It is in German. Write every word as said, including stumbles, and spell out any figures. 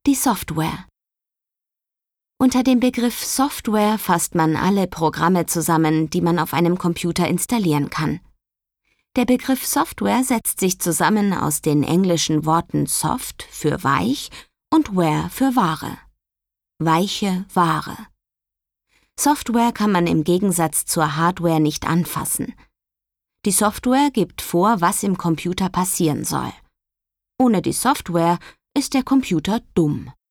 Die Software. Unter dem Begriff Software fasst man alle Programme zusammen, die man auf einem Computer installieren kann. Der Begriff Software setzt sich zusammen aus den englischen Worten soft für weich und ware für Ware. Weiche Ware. Software kann man im Gegensatz zur Hardware nicht anfassen. Die Software gibt vor, was im Computer passieren soll. Ohne die Software ist der Computer dumm.